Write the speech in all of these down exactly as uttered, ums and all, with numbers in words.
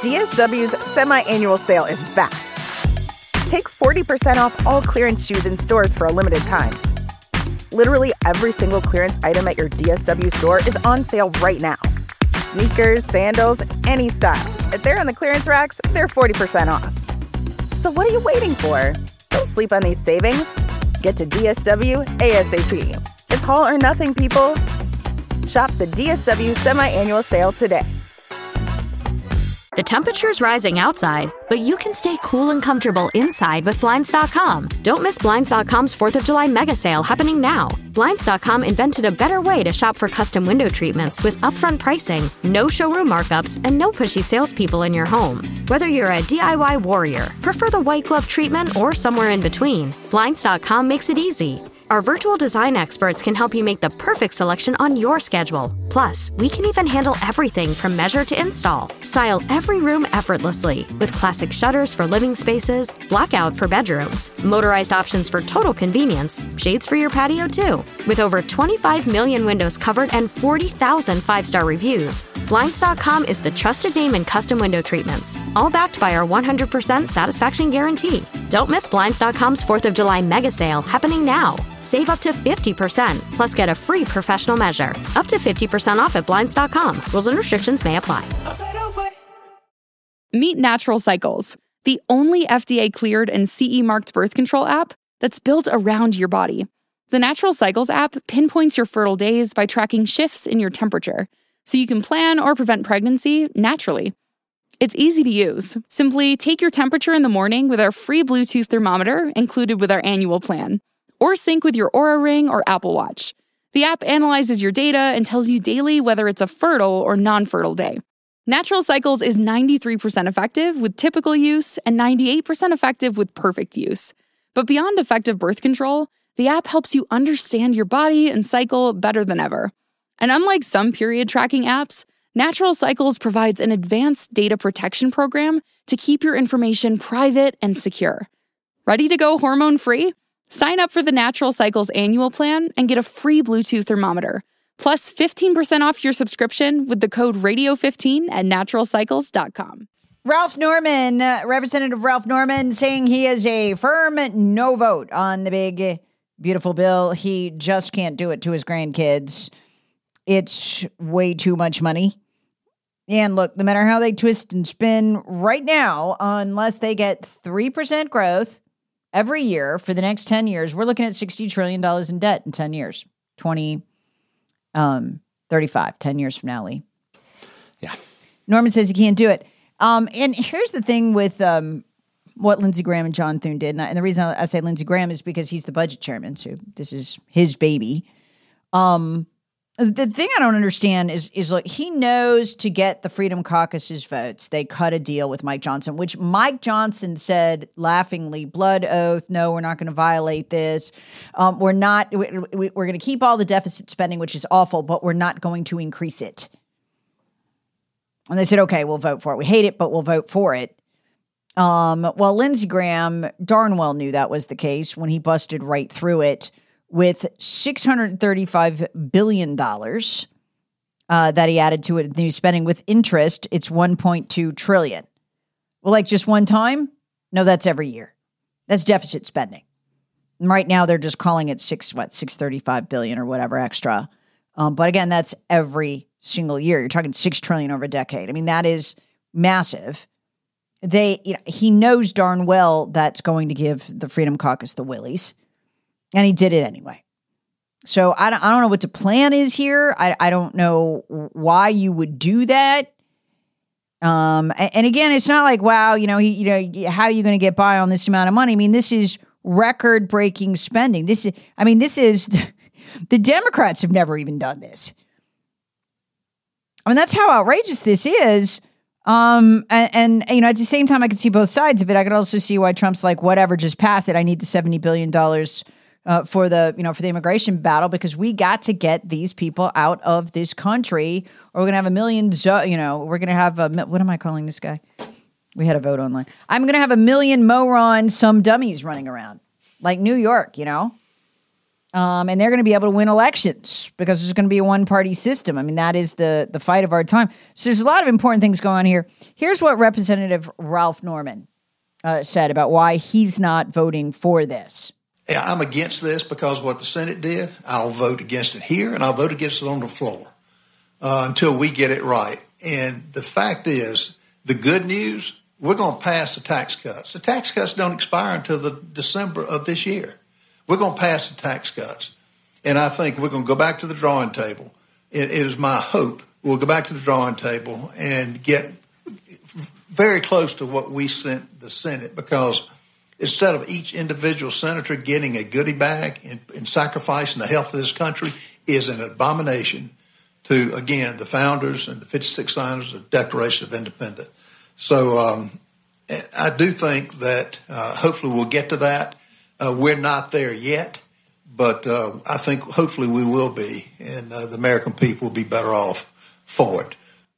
D S W's semi-annual sale is back. Take forty percent off all clearance shoes in stores for a limited time. Literally every single clearance item at your D S W store is on sale right now. Sneakers, sandals, any style. If they're on the clearance racks, they're forty percent off. So what are you waiting for? Don't sleep on these savings. Get to D S W ASAP. It's all or nothing, people. Shop the D S W semi-annual sale today. The temperature's rising outside, but you can stay cool and comfortable inside with Blinds dot com. Don't miss Blinds dot com's fourth of July mega sale happening now. Blinds dot com invented a better way to shop for custom window treatments with upfront pricing, no showroom markups, and no pushy salespeople in your home. Whether you're a D I Y warrior, prefer the white glove treatment, or somewhere in between, Blinds dot com makes it easy. Our virtual design experts can help you make the perfect selection on your schedule. Plus, we can even handle everything from measure to install. Style every room effortlessly with classic shutters for living spaces, blackout for bedrooms, motorized options for total convenience, shades for your patio too. With over twenty-five million windows covered and forty thousand five-star reviews, Blinds dot com is the trusted name in custom window treatments, all backed by our one hundred percent satisfaction guarantee. Don't miss Blinds dot com's fourth of July mega sale happening now. Save up to fifty percent, plus get a free professional measure. Up to fifty percent off at Blinds dot com. Rules and restrictions may apply. Meet Natural Cycles, the only F D A-cleared and C E-marked birth control app that's built around your body. The Natural Cycles app pinpoints your fertile days by tracking shifts in your temperature, so you can plan or prevent pregnancy naturally. It's easy to use. Simply take your temperature in the morning with our free Bluetooth thermometer included with our annual plan, or sync with your Oura Ring or Apple Watch. The app analyzes your data and tells you daily whether it's a fertile or non-fertile day. Natural Cycles is ninety-three percent effective with typical use and ninety-eight percent effective with perfect use. But beyond effective birth control, the app helps you understand your body and cycle better than ever. And unlike some period tracking apps, Natural Cycles provides an advanced data protection program to keep your information private and secure. Ready to go hormone-free? Sign up for the Natural Cycles annual plan and get a free Bluetooth thermometer, plus fifteen percent off your subscription with the code radio fifteen at natural cycles dot com. Ralph Norman, uh, Representative Ralph Norman, saying he is a firm no vote on the big, beautiful bill. He just can't do it to his grandkids. It's way too much money. And look, no matter how they twist and spin right now, unless they get three percent growth every year for the next ten years, we're looking at sixty trillion dollars in debt in ten years. twenty, um, thirty-five, ten years from now, Lee. Yeah. Norman says he can't do it. Um, and here's the thing with um, what Lindsey Graham and John Thune did. And, I, and the reason I say Lindsey Graham is because he's the budget chairman, so this is his baby. Um, the thing I don't understand is, is like, he knows to get the Freedom Caucus's votes, they cut a deal with Mike Johnson, which Mike Johnson said laughingly, blood oath, no, we're not going to violate this. Um, we're not, we, we, we're going to keep all the deficit spending, which is awful, but we're not going to increase it. And they said, okay, we'll vote for it. We hate it, but we'll vote for it. Um, well, Lindsey Graham darn well knew that was the case when he busted right through it with six hundred thirty-five billion dollars uh, that he added to it, new spending with interest. It's one point two trillion dollars. Well, like just one time? No, that's every year. That's deficit spending. And right now they're just calling it six, what, six thirty-five billion or whatever extra. Um, but again, that's every single year. You're talking six trillion over a decade. I mean, that is massive. They, you know, he knows darn well that's going to give the Freedom Caucus the willies. And he did it anyway. So I don't, I don't know what the plan is here. I, I don't know why you would do that. Um, and, and again, it's not like, wow, you know, he, you know, how are you going to get by on this amount of money? I mean, this is record-breaking spending. This is, I mean, this is, the Democrats have never even done this. I mean, that's how outrageous this is. Um, and, and, you know, at the same time, I could see both sides of it. I could also see why Trump's like, whatever, just pass it. I need the seventy billion dollars Uh, for the, you know, for the immigration battle, because we got to get these people out of this country, or we're going to have a million, zo- you know, we're going to have a, what am I calling this guy? We had a vote online. I'm going to have a million morons, some dummies running around like New York, you know, Um, and they're going to be able to win elections because there's going to be a one-party system. I mean, that is the the fight of our time. So there's a lot of important things going on here. Here's what Representative Ralph Norman uh, said about why he's not voting for this. Yeah, I'm against this because of what the Senate did. I'll vote against it here, and I'll vote against it on the floor uh, until we get it right. And the fact is, the good news, we're going to pass the tax cuts. The tax cuts don't expire until the December of this year. We're going to pass the tax cuts. And I think we're going to go back to the drawing table. It, it is my hope we'll go back to the drawing table and get very close to what we sent the Senate, because instead of each individual senator getting a goodie bag and, and sacrificing the health of this country is an abomination to, again, the founders and the fifty-six signers of the Declaration of Independence. So um, I do think that uh, hopefully we'll get to that. Uh, we're not there yet, but uh, I think hopefully we will be, and uh, the American people will be better off for it.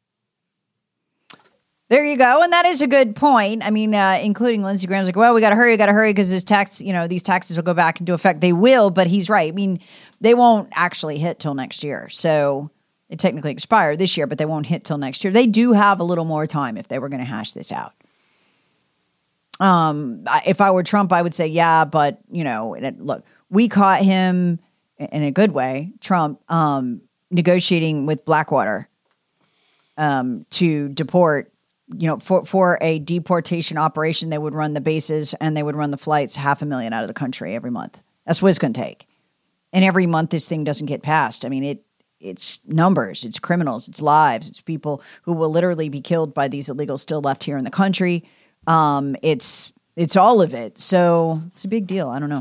There you go. And that is a good point. I mean, uh, including Lindsey Graham's like, well, we got to hurry, we got to hurry because this tax, you know, these taxes will go back into effect. They will, but he's right. I mean, they won't actually hit till next year. So they technically expire this year, but they won't hit till next year. They do have a little more time if they were going to hash this out. Um, if I were Trump, I would say, yeah, but, you know, it, look, we caught him in a good way, Trump, um, negotiating with Blackwater um, to deport, you know, for, for a deportation operation. They would run the bases and they would run the flights half a million out of the country every month. That's what it's going to take. And every month this thing doesn't get passed. I mean, it it's numbers, it's criminals, it's lives, it's people who will literally be killed by these illegals still left here in the country. Um, it's it's all of it. So it's a big deal. I don't know.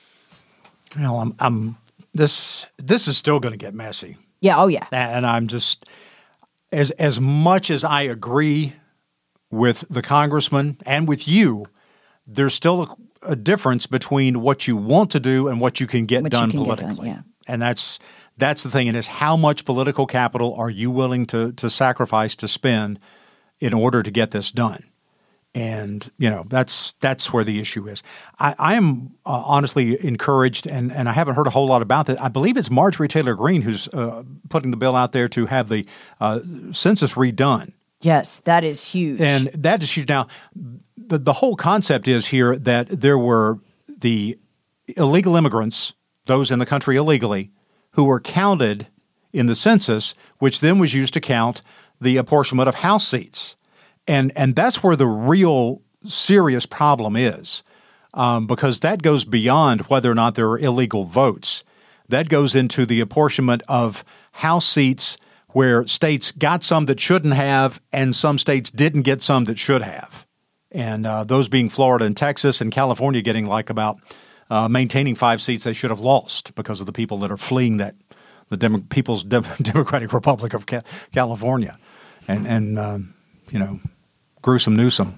You know, I'm, I'm this this is still going to get messy. Yeah. Oh, yeah. And I'm just as as much as I agree with the congressman and with you, there's still a, a difference between what you want to do and what you can get What done you can get politically. done, yeah. And that's that's the thing. And is how much political capital are you willing to to sacrifice to spend in order to get this done? And, you know, that's that's where the issue is. I, I am uh, honestly encouraged, and, and I haven't heard a whole lot about that. I believe it's Marjorie Taylor Greene who's uh, putting the bill out there to have the uh, census redone. Yes, that is huge. And that is huge. Now, the, the whole concept is here that there were the illegal immigrants, those in the country illegally, who were counted in the census, which then was used to count the apportionment of House seats. And and that's where the real serious problem is, um, because that goes beyond whether or not there are illegal votes. That goes into the apportionment of House seats where states got some that shouldn't have and some states didn't get some that should have. And uh, those being Florida and Texas and California getting like about uh, maintaining five seats they should have lost because of the people that are fleeing that the Demo- People's De- Democratic Republic of Ca- California. And, and um, you know, gruesome Newsom.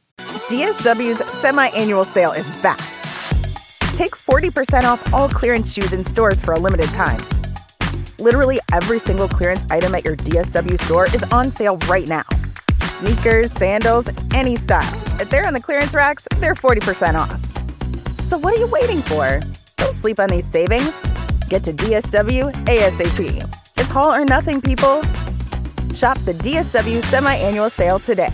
D S W's semi-annual sale is back. Take forty percent off all clearance shoes in stores for a limited time. Literally every single clearance item at your D S W store is on sale right now. Sneakers, sandals, any style. If they're on the clearance racks, they're forty percent off. So what are you waiting for? Don't sleep on these savings. Get to D S W ASAP. It's all or nothing, people. Shop the D S W semi-annual sale today.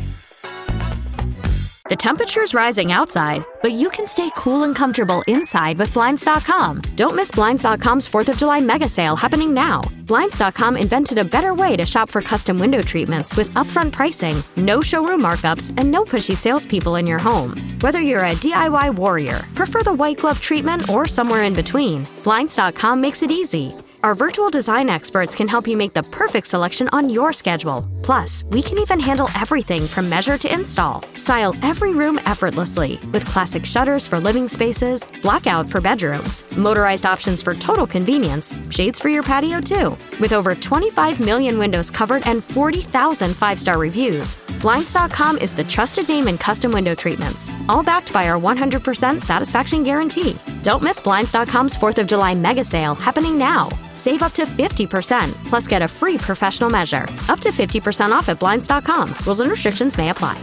The temperature's rising outside, but you can stay cool and comfortable inside with Blinds dot com. Don't miss Blinds dot com's fourth of July mega sale happening now. Blinds dot com invented a better way to shop for custom window treatments with upfront pricing, no showroom markups, and no pushy salespeople in your home. Whether you're a D I Y warrior, prefer the white glove treatment, or somewhere in between, Blinds dot com makes it easy. Our virtual design experts can help you make the perfect selection on your schedule. Plus, we can even handle everything from measure to install. Style every room effortlessly with classic shutters for living spaces, blackout for bedrooms, motorized options for total convenience, shades for your patio too. With over twenty-five million windows covered and forty thousand five-star reviews, Blinds dot com is the trusted name in custom window treatments, all backed by our one hundred percent satisfaction guarantee. Don't miss Blinds dot com's fourth of July mega sale happening now. Save up to fifty percent, plus get a free professional measure. Up to fifty percent off at Blinds dot com. Rules and restrictions may apply.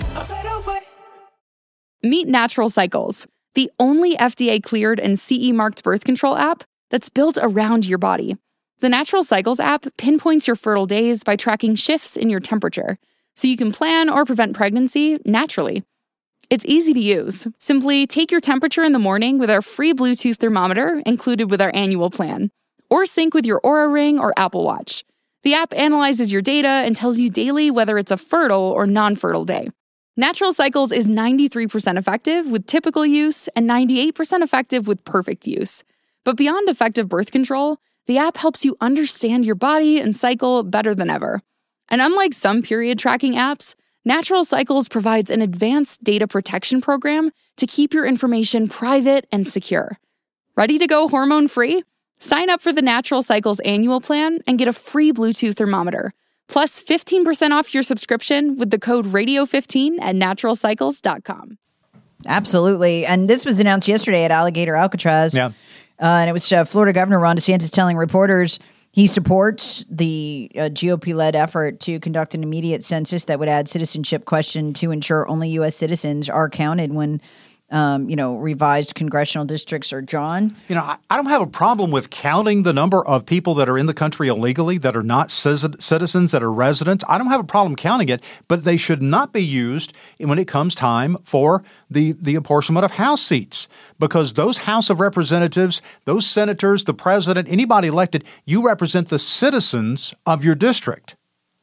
Meet Natural Cycles, the only F D A-cleared and C E marked birth control app that's built around your body. The Natural Cycles app pinpoints your fertile days by tracking shifts in your temperature, so you can plan or prevent pregnancy naturally. It's easy to use. Simply take your temperature in the morning with our free Bluetooth thermometer included with our annual plan, or sync with your Oura Ring or Apple Watch. The app analyzes your data and tells you daily whether it's a fertile or non-fertile day. Natural Cycles is ninety-three percent effective with typical use and ninety-eight percent effective with perfect use. But beyond effective birth control, the app helps you understand your body and cycle better than ever. And unlike some period tracking apps, Natural Cycles provides an advanced data protection program to keep your information private and secure. Ready to go hormone-free? Sign up for the Natural Cycles annual plan and get a free Bluetooth thermometer, plus fifteen percent off your subscription with the code radio fifteen at natural cycles dot com. Absolutely. And this was announced yesterday at Alligator Alcatraz. Yeah. Uh, and it was uh, Florida Governor Ron DeSantis telling reporters he supports the uh, G O P-led effort to conduct an immediate census that would add citizenship question to ensure only U S citizens are counted when, um, you know, revised congressional districts are drawn. You know, I, I don't have a problem with counting the number of people that are in the country illegally, that are not citizens, that are residents. I don't have a problem counting it, but they should not be used when it comes time for the, the apportionment of House seats, because those House of Representatives, those senators, the president, anybody elected, you represent the citizens of your district.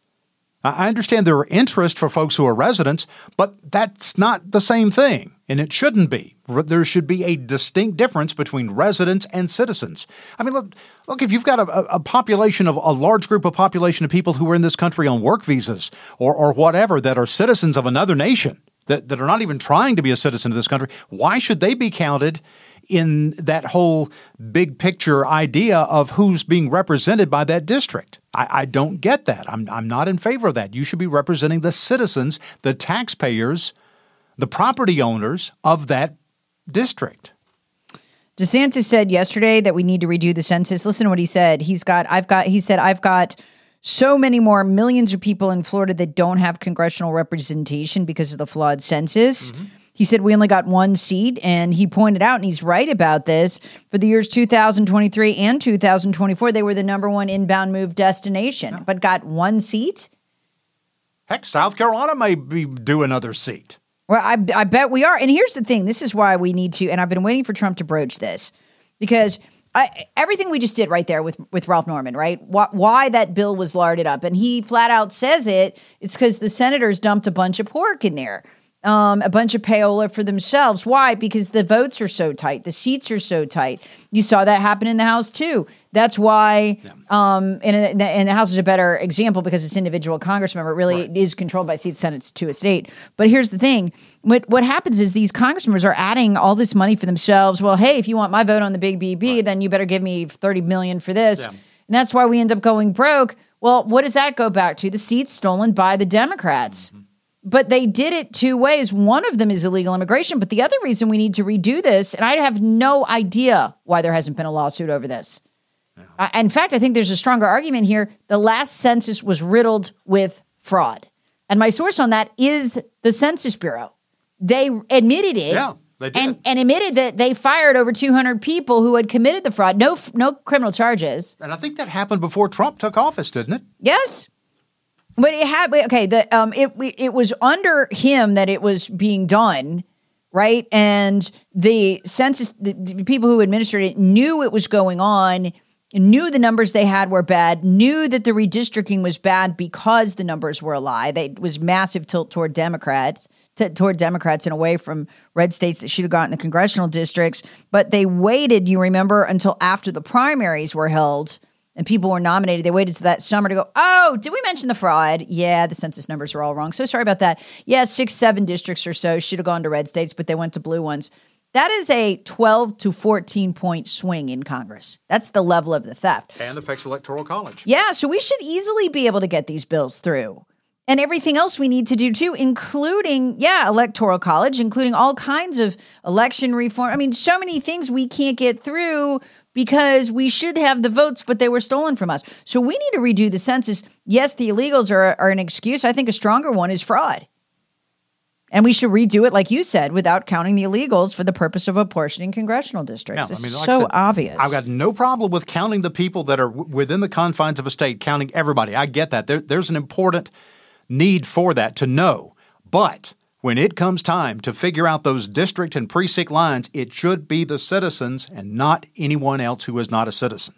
I understand there are interest for folks who are residents, but that's not the same thing, and it shouldn't be. There should be a distinct difference between residents and citizens. I mean, look, look if you've got a, a population of a large group of population of people who are in this country on work visas or, or whatever that are citizens of another nation, that, that are not even trying to be a citizen of this country, why should they be counted in that whole big picture idea of who's being represented by that district? I, I don't get that. I'm, I'm not in favor of that. You should be representing the citizens, the taxpayers, the property owners of that district. DeSantis said yesterday that we need to redo the census. Listen to what he said. He's got, I've got, he said, I've got so many more millions of people in Florida that don't have congressional representation because of the flawed census. Mm-hmm. He said we only got one seat, and he pointed out, and he's right about this, for the years two thousand twenty-three and two thousand twenty-four, they were the number one inbound move destination, yeah. but got one seat? Heck, South Carolina may be due another seat. Well, I, I bet we are. And here's the thing. This is why we need to, and I've been waiting for Trump to broach this, because I, everything we just did right there with, with Ralph Norman, right? Why, why that bill was larded up. And he flat out says it. It's because the senators dumped a bunch of pork in there. Um, a bunch of payola for themselves. Why? Because the votes are so tight. The seats are so tight. You saw that happen in the House, too. That's why, yeah. um, and, and the House is a better example because it's individual Congress member. It really right. is controlled by seats, Senate's to a state. But here's the thing. What what happens is these Congress members are adding all this money for themselves. Well, hey, if you want my vote on the big B B, right. then you better give me thirty million dollars for this. Yeah. And that's why we end up going broke. Well, what does that go back to? The seats stolen by the Democrats. Mm-hmm. But they did it two ways. One of them is illegal immigration. But the other reason we need to redo this, and I have no idea why there hasn't been a lawsuit over this. Yeah. Uh, in fact, I think there's a stronger argument here. The last census was riddled with fraud. And my source on that is the Census Bureau. They admitted it. Yeah, they did. And, and admitted that they fired over two hundred people who had committed the fraud. No, no criminal charges. And I think that happened before Trump took office, didn't it? Yes. But it had okay. The um, it it was under him that it was being done, right? And the census, the, the people who administered it knew it was going on, knew the numbers they had were bad, knew that the redistricting was bad because the numbers were a lie. They, it was massive tilt toward Democrats, t- toward Democrats and away from red states that should have gotten the congressional districts. But they waited, you remember, until after the primaries were held. And people were nominated. They waited to that summer to go, oh, did we mention the fraud? Yeah, the census numbers are all wrong. So sorry about that. Yeah, six, seven districts or so should have gone to red states, but they went to blue ones. That is a twelve to fourteen point swing in Congress. That's the level of the theft. And affects Electoral College. Yeah, so we should easily be able to get these bills through. And everything else we need to do, too, including, yeah, Electoral College, including all kinds of election reform. I mean, so many things we can't get through because we should have the votes, but they were stolen from us. So we need to redo the census. Yes, the illegals are, are an excuse. I think a stronger one is fraud. And we should redo it, like you said, without counting the illegals for the purpose of apportioning congressional districts. Yeah, It's I mean, like so I said, obvious. I've got no problem with counting the people that are w- within the confines of a state, counting everybody. I get that. There, there's an important need for that to know. But when it comes time to figure out those district and precinct lines, it should be the citizens and not anyone else who is not a citizen.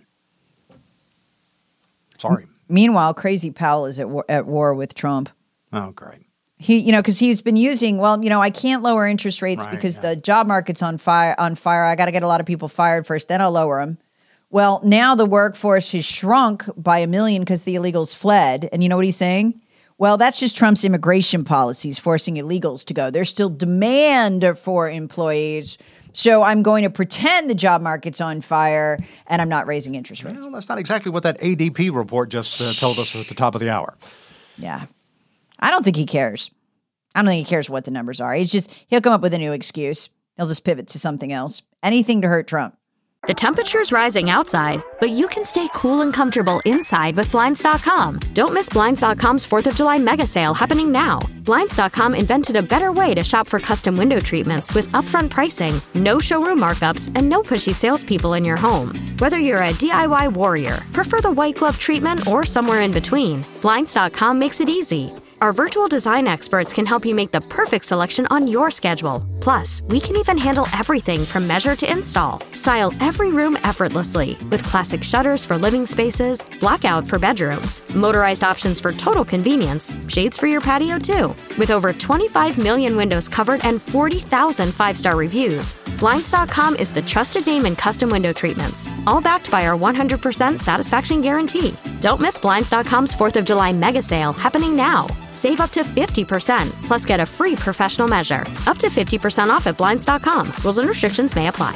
Sorry. M- Meanwhile, Crazy Powell is at war, at war with Trump. Oh, great. He, you know, because he's been using, well, you know, I can't lower interest rates Right, because yeah. the job market's on fire. On fire, I got to get a lot of people fired first, then I'll lower them. Well, now the workforce has shrunk by a million because the illegals fled, and you know what he's saying? Well, that's just Trump's immigration policies forcing illegals to go. There's still demand for employees, so I'm going to pretend the job market's on fire, and I'm not raising interest rates. Well, that's not exactly what that A D P report just uh, told us at the top of the hour. Yeah. I don't think he cares. I don't think he cares what the numbers are. He's just, he'll come up with a new excuse. He'll just pivot to something else. Anything to hurt Trump. The temperature's rising outside, but you can stay cool and comfortable inside with Blinds dot com. Don't miss Blinds dot com's fourth of July mega sale happening now. Blinds dot com invented a better way to shop for custom window treatments with upfront pricing, no showroom markups, and no pushy salespeople in your home. Whether you're a D I Y warrior, prefer the white glove treatment, or somewhere in between, Blinds dot com makes it easy. Our virtual design experts can help you make the perfect selection on your schedule. Plus, we can even handle everything from measure to install. Style every room effortlessly with classic shutters for living spaces, blackout for bedrooms, motorized options for total convenience, shades for your patio too. With over twenty-five million windows covered and forty thousand five-star reviews, Blinds dot com is the trusted name in custom window treatments, all backed by our one hundred percent satisfaction guarantee. Don't miss Blinds dot com's fourth of July mega sale happening now. Save up to fifty percent, plus get a free professional measure. Up to fifty percent off at Blinds dot com. Rules and restrictions may apply.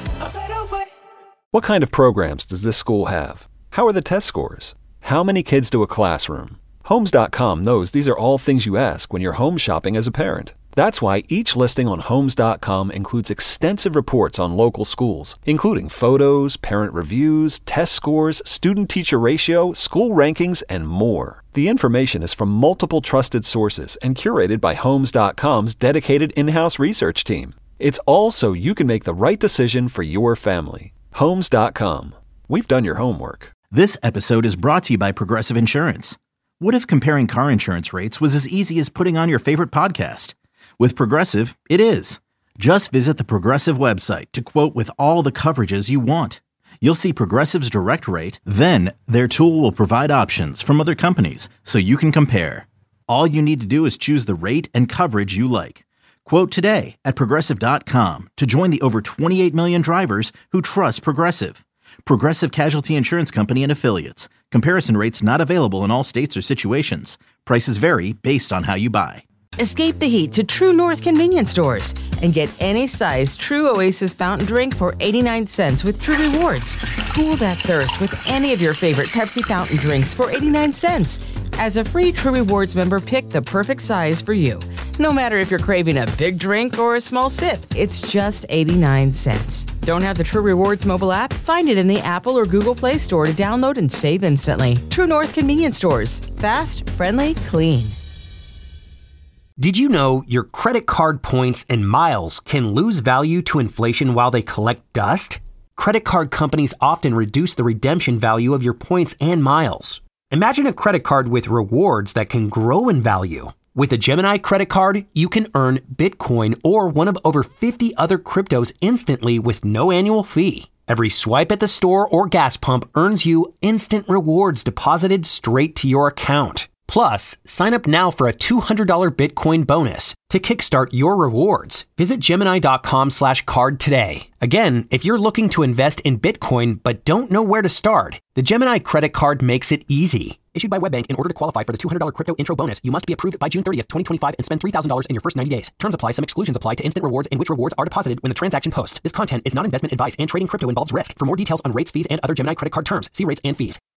What kind of programs does this school have? How are the test scores? How many kids do a classroom? Homes dot com knows these are all things you ask when you're home shopping as a parent. That's why each listing on Homes dot com includes extensive reports on local schools, including photos, parent reviews, test scores, student-teacher ratio, school rankings, and more. The information is from multiple trusted sources and curated by Homes dot com's dedicated in-house research team. It's all so you can make the right decision for your family. Homes dot com. We've done your homework. This episode is brought to you by Progressive Insurance. What if comparing car insurance rates was as easy as putting on your favorite podcast? With Progressive, it is. Just visit the Progressive website to quote with all the coverages you want. You'll see Progressive's direct rate, then their tool will provide options from other companies so you can compare. All you need to do is choose the rate and coverage you like. Quote today at Progressive dot com to join the over twenty-eight million drivers who trust Progressive. Progressive Casualty Insurance Company and Affiliates. Comparison rates not available in all states or situations. Prices vary based on how you buy. Escape the heat to True North convenience stores and get any size True Oasis fountain drink for eighty-nine cents with True Rewards. Cool that thirst with any of your favorite Pepsi fountain drinks for eighty-nine cents. As a free True Rewards member, pick the perfect size for you. No matter if you're craving a big drink or a small sip, it's just eighty-nine cents. Don't have the True Rewards mobile app? Find it in the Apple or Google Play Store to download and save instantly. True North convenience stores. Fast, friendly, clean. Did you know your credit card points and miles can lose value to inflation while they collect dust? Credit card companies often reduce the redemption value of your points and miles. Imagine a credit card with rewards that can grow in value. With a Gemini credit card, you can earn Bitcoin or one of over fifty other cryptos instantly with no annual fee. Every swipe at the store or gas pump earns you instant rewards deposited straight to your account. Plus, sign up now for a two hundred dollars Bitcoin bonus. To kickstart your rewards, visit Gemini dot com slash card today. Again, if you're looking to invest in Bitcoin but don't know where to start, the Gemini credit card makes it easy. Issued by WebBank, in order to qualify for the two hundred dollars crypto intro bonus, you must be approved by June thirtieth, twenty twenty-five and spend three thousand dollars in your first ninety days. Terms apply. Some exclusions apply to instant rewards in which rewards are deposited when the transaction posts. This content is not investment advice and trading crypto involves risk. For more details on rates, fees, and other Gemini credit card terms, see rates and fees.